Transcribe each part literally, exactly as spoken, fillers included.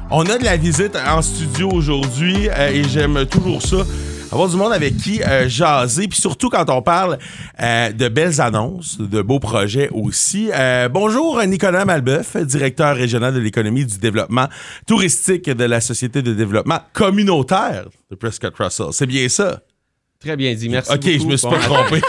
On a de la visite en studio aujourd'hui euh, et j'aime toujours ça. Avoir du monde avec qui euh, jaser, puis surtout quand on parle euh, de belles annonces, de beaux projets aussi. Euh, bonjour Nicolas Malbeuf, directeur régional de l'économie et du développement touristique de la Société de développement communautaire de Prescott Russell. C'est bien ça? Très bien dit, merci OK, beaucoup. je me suis bon. pas trompé.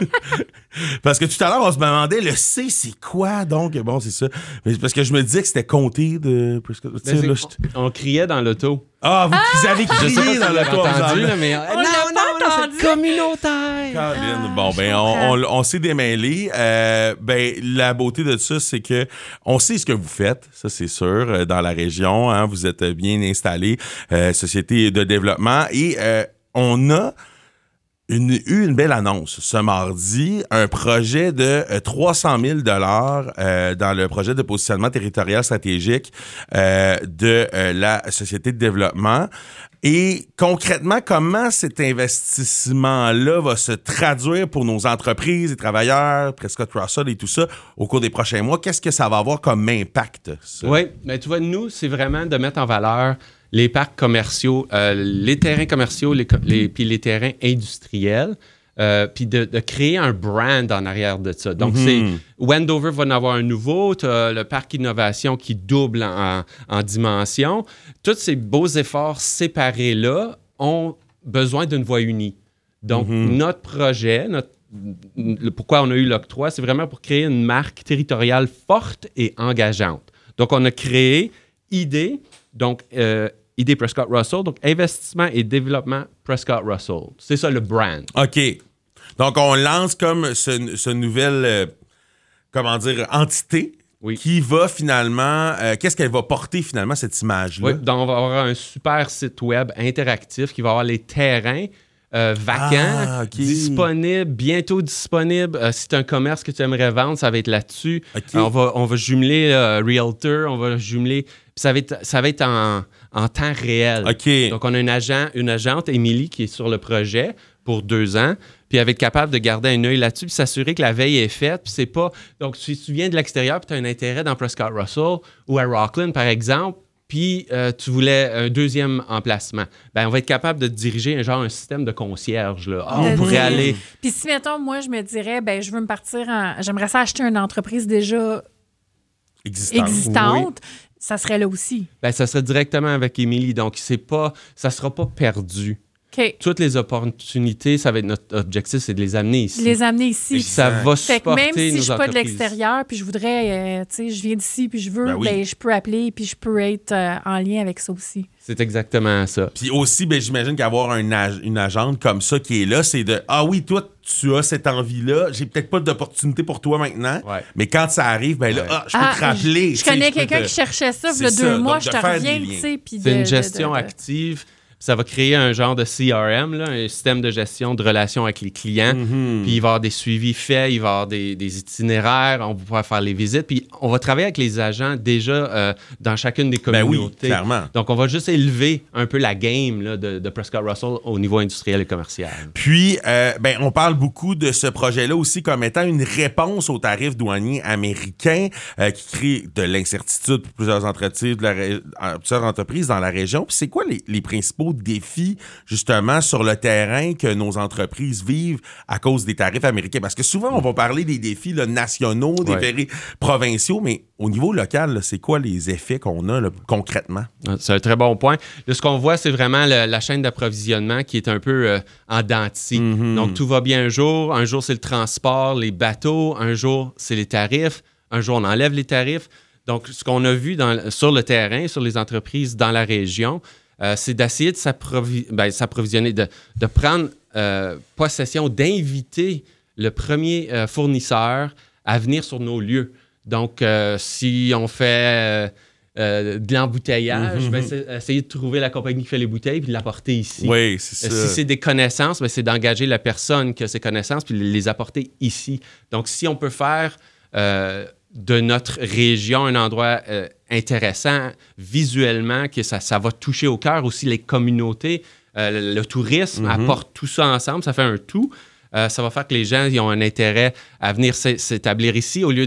Parce que tout à l'heure, on se demandait, le C, c'est quoi donc? Bon, c'est ça. Mais parce que je me disais que c'était comté de Prescott. Ben, Là, on, on criait dans l'auto. ah, vous, vous avez Je sais crié pas dans si le vous l'avez entendu, là, mais... On non, l'a non, pas non, entendu. c'est communautaire. Caroline, bon, ben, on, on, on s'est démêlés. Euh, ben, la beauté de ça, c'est que on sait ce que vous faites, ça, c'est sûr, euh, dans la région. Hein, vous êtes bien installés, euh, société de développement. Et euh, on a une, eu une belle annonce ce mardi, un projet de euh, trois cent mille dollars euh, dans le projet de positionnement territorial stratégique euh, de euh, la Société de développement. Et concrètement, comment cet investissement-là va se traduire pour nos entreprises et travailleurs, Prescott Russell et tout ça, au cours des prochains mois? Qu'est-ce que ça va avoir comme impact, ça? Oui, mais tu vois, nous, c'est vraiment de mettre en valeur les parcs commerciaux, euh, les terrains commerciaux, les, les, puis les terrains industriels, euh, puis de, de créer un brand en arrière de ça. Donc, mm-hmm. c'est Wendover va en avoir un nouveau, tu as le parc innovation qui double en, en dimension. Tous ces beaux efforts séparés-là ont besoin d'une voie unie. Donc, mm-hmm. notre projet, notre, le, pourquoi on a eu l'octroi, c'est vraiment pour créer une marque territoriale forte et engageante. Donc, on a créé I D, donc euh, I D Prescott Russell, donc investissement et développement Prescott Russell. C'est ça le brand. OK. Donc, on lance comme ce, ce nouvelle, euh, comment dire, entité oui. qui va finalement... Euh, qu'est-ce qu'elle va porter finalement, cette image-là? Oui, donc on va avoir un super site web interactif qui va avoir les terrains euh, vacants, ah, okay. disponibles, bientôt disponibles. Euh, si tu as un commerce que tu aimerais vendre, ça va être là-dessus. Okay. On, va, on va jumeler euh, Realtor, on va jumeler... Puis ça va être, ça va être en, en temps réel. Okay. Donc, on a une, agent, une agente, Émilie, qui est sur le projet pour deux ans. Puis elle va être capable de garder un œil là-dessus puis s'assurer que la veille est faite. Puis c'est pas... Donc, si tu viens de l'extérieur puis tu as un intérêt dans Prescott Russell ou à Rockland, par exemple, puis euh, tu voulais un deuxième emplacement, bien, on va être capable de diriger un genre un système de concierge. Là. Ah, on pourrait aller... Puis si, mettons, moi, je me dirais, ben je veux me partir en... J'aimerais ça acheter une entreprise déjà existante. existante. Oui. Ça serait là aussi. Bien, ça serait directement avec Émilie. Donc, c'est pas, ça ne sera pas perdu. Okay. Toutes les opportunités, ça va être notre objectif, c'est de les amener ici. Les amener ici. Ça va fait supporter que même si nos je suis pas de entreprises. l'extérieur, puis je voudrais, euh, tu sais, je viens d'ici, puis je veux, ben, oui. ben je peux appeler, puis je peux être euh, en lien avec ça aussi. C'est exactement ça. Puis aussi, ben, j'imagine qu'avoir un ag- une agente comme ça qui est là, c'est de « Ah oui, toi, tu as cette envie-là. J'ai peut-être pas d'opportunité pour toi maintenant, ouais. mais quand ça arrive, ben là, ouais. ah, je peux ah, te rappeler. » Je, je connais quelqu'un te... qui cherchait ça il y a deux ça. mois, Donc, je te reviens, tu sais. C'est de, une gestion de, de, de... active. Ça va créer un genre de C R M, là, un système de gestion de relations avec les clients. Mm-hmm. Puis il va y avoir des suivis faits, il va y avoir des, des itinéraires, on va pouvoir faire les visites. Puis on va travailler avec les agents déjà euh, dans chacune des communautés. Ben oui, clairement. Donc on va juste élever un peu la game là, de, de Prescott Russell au niveau industriel et commercial. Puis, euh, ben, on parle beaucoup de ce projet-là aussi comme étant une réponse aux tarifs douaniers américains euh, qui crée de l'incertitude pour plusieurs entreprises, de la ré... plusieurs entreprises dans la région. Puis c'est quoi les, les principaux défis, justement, sur le terrain que nos entreprises vivent à cause des tarifs américains? Parce que souvent, on va parler des défis là, nationaux, des ouais. défis provinciaux, mais au niveau local, là, c'est quoi les effets qu'on a là, concrètement? C'est un très bon point. Là, ce qu'on voit, c'est vraiment le, la chaîne d'approvisionnement qui est un peu euh, en dents de scie. Mm-hmm. Donc, tout va bien un jour. Un jour, c'est le transport, les bateaux. Un jour, c'est les tarifs. Un jour, on enlève les tarifs. Donc, ce qu'on a vu dans, sur le terrain, sur les entreprises dans la région, Euh, c'est d'essayer de s'approvi- ben, s'approvisionner, de, de prendre euh, possession, d'inviter le premier euh, fournisseur à venir sur nos lieux. Donc, euh, si on fait euh, euh, de l'embouteillage, mm-hmm. ben, c'est essayer de trouver la compagnie qui fait les bouteilles puis de l'apporter ici. Oui, c'est ça. Euh, si c'est des connaissances, ben, c'est d'engager la personne qui a ces connaissances puis de les apporter ici. Donc, si on peut faire... Euh, de notre région, un endroit euh, intéressant visuellement, que ça, ça va toucher au cœur aussi les communautés. Euh, le, le tourisme mm-hmm. apporte tout ça ensemble, ça fait un tout. Euh, ça va faire que les gens ils ont un intérêt à venir s'établir ici au lieu d'être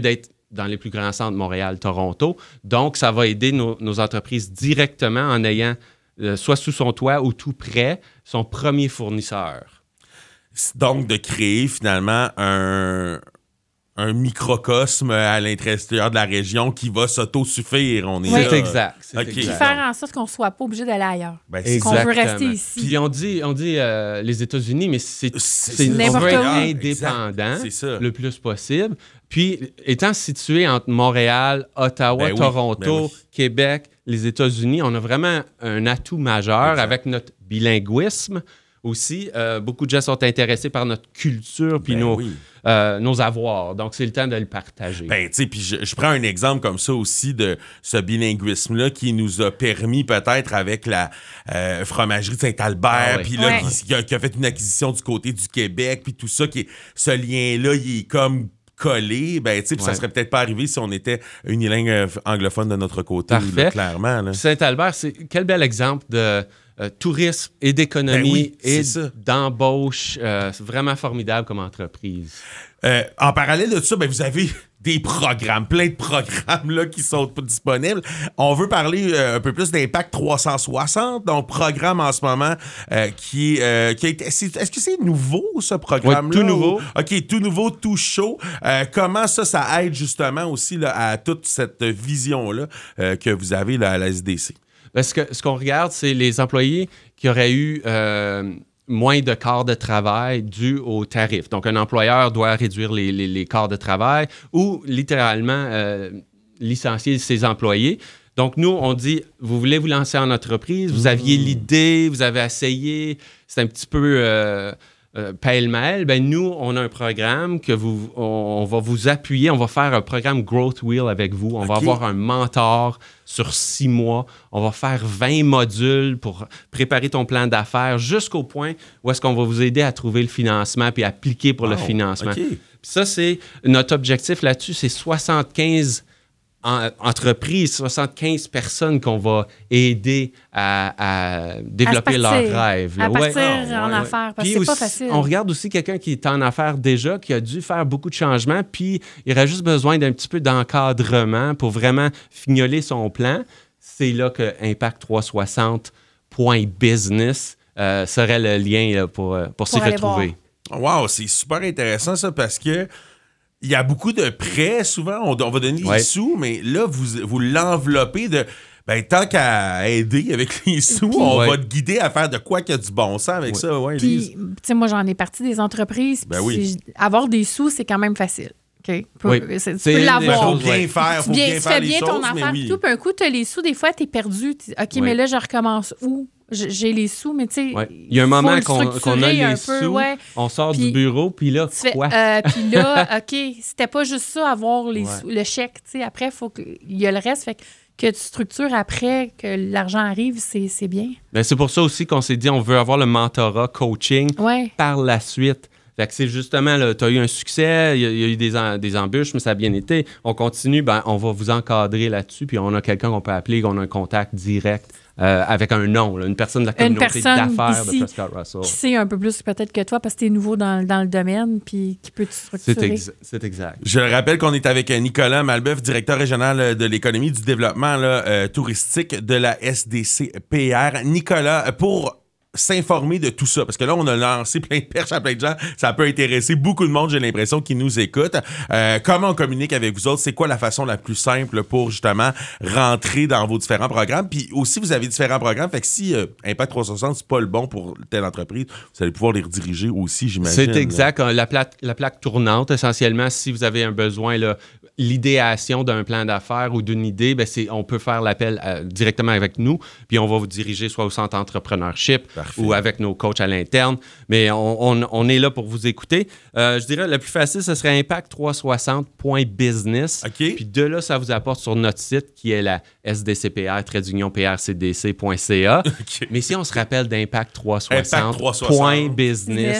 dans les plus grands centres, Montréal, Toronto. Donc, ça va aider nos, nos entreprises directement en ayant, euh, soit sous son toit ou tout près, son premier fournisseur. Donc, de créer finalement un... un microcosme à l'intérieur de la région qui va s'autosuffire. On est oui. là. C'est exact. C'est okay. exact. Faire en sorte qu'on ne soit pas obligé d'aller ailleurs. Ben, qu'on veut rester ici. Puis on dit, on dit euh, les États-Unis, mais c'est, c'est, c'est on veut être où. indépendant c'est ça. le plus possible. Puis, étant situé entre Montréal, Ottawa, ben oui, Toronto, ben oui. Québec, les États-Unis, on a vraiment un atout majeur exact. Avec notre bilinguisme. Aussi, euh, beaucoup de gens sont intéressés par notre culture puis ben nos, oui. euh, nos avoirs. Donc, c'est le temps de le partager. Ben, tu sais, puis je, je prends un exemple comme ça aussi de ce bilinguisme-là qui nous a permis peut-être avec la euh, fromagerie de Saint-Albert, puis ah, oui. là, ouais. qui, qui, a, qui a fait une acquisition du côté du Québec, puis tout ça, qui est, ce lien-là, il est comme collé, ben, tu sais, puis ouais. ça serait peut-être pas arrivé si on était unilingue anglophone de notre côté, là, clairement. Là. Saint-Albert, c'est quel bel exemple de euh, tourisme et d'économie ben oui, et ça. d'embauche. Euh, c'est vraiment formidable comme entreprise. Euh, en parallèle de ça, ben, vous avez des programmes, plein de programmes là, qui sont disponibles. On veut parler euh, un peu plus d'Impact trois cent soixante, donc programme en ce moment euh, qui, euh, qui a été... C'est, est-ce que c'est nouveau, ce programme-là? Oui, tout nouveau. Ou... OK, tout nouveau, tout chaud. Euh, comment ça, ça aide justement aussi là, à toute cette vision-là euh, que vous avez là, à la S D C? Parce que ce qu'on regarde, c'est les employés qui auraient eu... Euh, moins de quarts de travail dû aux tarifs. Donc, un employeur doit réduire les, les, les quarts de travail ou littéralement euh, licencier ses employés. Donc, nous, on dit, vous voulez vous lancer en entreprise, vous aviez mmh. l'idée, vous avez essayé, c'est un petit peu euh, euh, pêle-mêle. Ben nous, on a un programme que vous, on, on va vous appuyer, on va faire un programme Growth Wheel avec vous. On okay. va avoir un mentor sur six mois. On va faire vingt modules pour préparer ton plan d'affaires jusqu'au point où est-ce qu'on va vous aider à trouver le financement puis appliquer pour wow. le financement. Okay. Puis ça, c'est notre objectif là-dessus, c'est soixante-quinze en, entreprises, soixante-quinze personnes qu'on va aider à, à développer à leurs rêves. À ouais. partir oh, en ouais. affaires, parce puis que c'est aussi, pas facile. On regarde aussi quelqu'un qui est en affaires déjà, qui a dû faire beaucoup de changements, puis il aurait juste besoin d'un petit peu d'encadrement pour vraiment fignoler son plan. C'est là que Impact trois cent soixante point business euh, serait le lien là, pour, pour, pour s'y retrouver. Wow, c'est super intéressant ça parce que il y a beaucoup de prêts, souvent, on, on va donner ouais. des sous, mais là, vous, vous l'enveloppez de... Ben, tant qu'à aider avec les sous, puis, on ouais. va te guider à faire de quoi qu'il y a du bon sens avec ouais. ça. Ouais, puis, tu sais, moi, j'en ai parti des entreprises. Ben oui. Avoir des sous, c'est quand même facile. OK? Pour, oui. c'est, tu c'est peux l'avoir. Il faut bien faire, faut bien, bien tu faire fais les bien choses, ton affaire. oui. Tout, puis un coup, tu as les sous, des fois, tu es perdu. T'es, OK, oui. mais là, je recommence où? J'ai les sous, mais tu sais, ouais. il y a un moment qu'on, qu'on a les sous, peu, ouais. on sort puis, du bureau, puis là, quoi? Euh, puis là, OK, c'était pas juste ça, avoir les ouais. sous, le chèque. Tu sais, après, il faut qu'il y a le reste. Fait que, que tu structures après, que l'argent arrive, c'est, c'est bien. Bien, c'est pour ça aussi qu'on s'est dit on veut avoir le mentorat, coaching ouais. par la suite. Fait que c'est justement, tu as eu un succès, il y, y a eu des, en, des embûches, mais ça a bien été. On continue, ben, on va vous encadrer là-dessus, puis on a quelqu'un qu'on peut appeler, qu'on a un contact direct euh, avec un nom, là, une personne de la communauté d'affaires de Prescott Russell. Qui sait un peu plus peut-être que toi, parce que tu es nouveau dans, dans le domaine, puis qui peut te structurer. C'est, ex- c'est exact. Je le rappelle qu'on est avec Nicolas Malbeuf, directeur régional de l'économie du développement là, euh, touristique de la S D C P R. Nicolas, pour s'informer de tout ça, parce que là, on a lancé plein de perches à plein de gens. Ça peut intéresser beaucoup de monde, j'ai l'impression, qui nous écoute. Euh, comment on communique avec vous autres? C'est quoi la façon la plus simple pour, justement, rentrer dans vos différents programmes? Puis aussi, vous avez différents programmes, fait que si euh, Impact trois cent soixante, c'est pas le bon pour telle entreprise, vous allez pouvoir les rediriger aussi, j'imagine. C'est exact. La plaque, la plaque tournante, essentiellement, si vous avez un besoin, là, l'idéation d'un plan d'affaires ou d'une idée, ben c'est, on peut faire l'appel à, directement avec nous, puis on va vous diriger soit au centre entrepreneurship, parfait, ou avec nos coachs à l'interne. Mais on, on, on est là pour vous écouter. Euh, je dirais, le plus facile, ce serait impact trois cent soixante point business. Okay. Puis de là, ça vous apporte sur notre site qui est la S D C P R, trait d'union P R C D C point C A. Okay. Mais si on se rappelle d'Impact trois cent soixante point business, je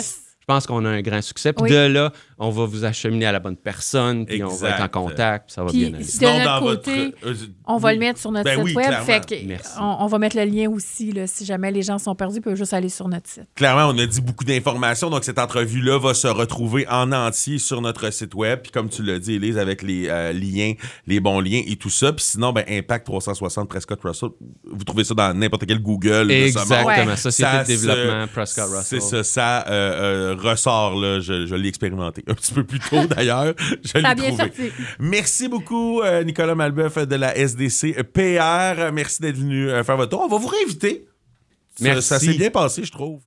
pense qu'on a un grand succès. Puis Oui. de là, on va vous acheminer à la bonne personne, puis on va être en Exact. contact, puis ça va Puis, bien aller. de Sinon, notre dans côté, votre- euh, on va oui. le mettre sur notre Ben site oui, web. clairement. Fait que Merci. on, on va mettre le lien aussi. Là, si jamais les gens sont perdus, ils peuvent juste aller sur notre site. Clairement, on a dit beaucoup d'informations, donc cette entrevue-là va se retrouver en entier sur notre site web. Puis comme tu l'as dit, Élise, avec les euh, liens, les bons liens et tout ça. Puis sinon, ben, Impact trois cent soixante Prescott Russell, vous trouvez ça dans n'importe quel Google. de ce monde. Exactement. Ouais. Société Ça de développement se- Prescott Russell. C'est ça, ça euh, euh, ressort, là. Je, je l'ai expérimenté un petit peu plus tôt, d'ailleurs. Je Ça a l'ai bien trouvé. sorti. Merci beaucoup, euh, Nicolas Malbeuf de la S D C P R. Merci d'être venu euh, faire votre tour. On va vous réinviter. Ça- Merci. Ça s'est bien passé, je trouve.